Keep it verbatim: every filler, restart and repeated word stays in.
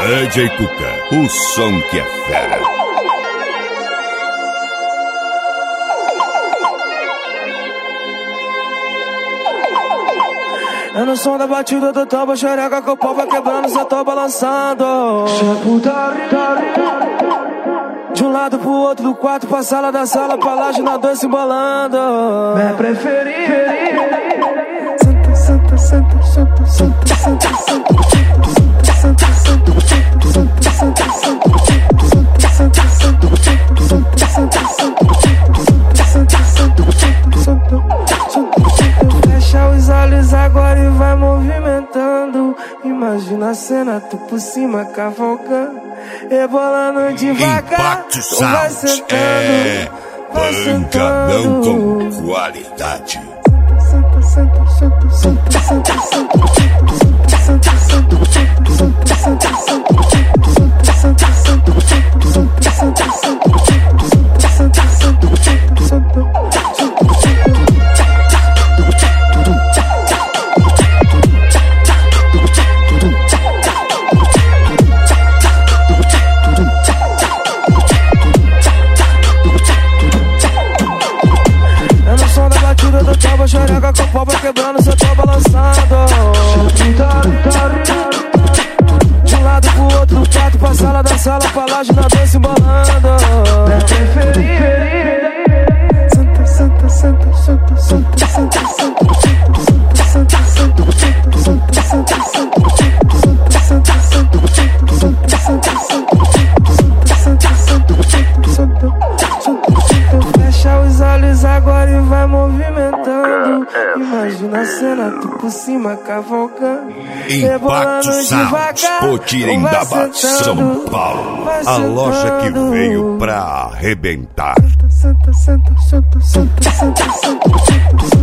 D J Cuca, o som que é fera. É no som da batida do tambo, xereca com o pau vai quebrando, cê tô balançando. De um lado pro outro, do quarto pra sala, da sala pra laje, na dois se embolando. Minha preferida. Santa, santa, santa, santa, santa, santa, santa, santa, fecha os olhos agora e vai movimentando. Imagina a cena, tu por cima cavalcando, rebolando devagar. Impacto Sound é pancadão com qualidade. Santa, santa, santa, santa, santa, santa, santa, santa, santa, santa, xereca com o pau vai quebrando, cê tô balançando. De um lado pro outro, do quarto pra sala, da sala pra laje, na dois se embolando. Minha preferida. Santa, santa, santa, santa, santa, santa, santa, santa, santa, santa, santa, santa, santa, fecha os olhos agora e vai movimentando. Imagina a cena, tu por cima cavalcando, Impacto Sound, Potirendaba, São Paulo. A loja que veio pra arrebentar. Santa, santa, santa, santa, santa, santa, santa.